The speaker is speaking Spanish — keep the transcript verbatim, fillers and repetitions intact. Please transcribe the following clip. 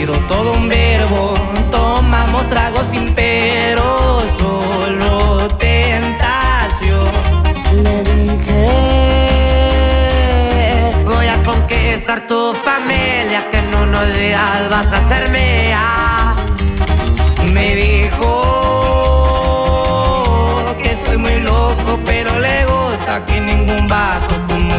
sido todo un verbo. Tomamos tragos sin pero, solo tentación. Le dije, voy a conquistar tu familia, que en unos días vas a ser mía.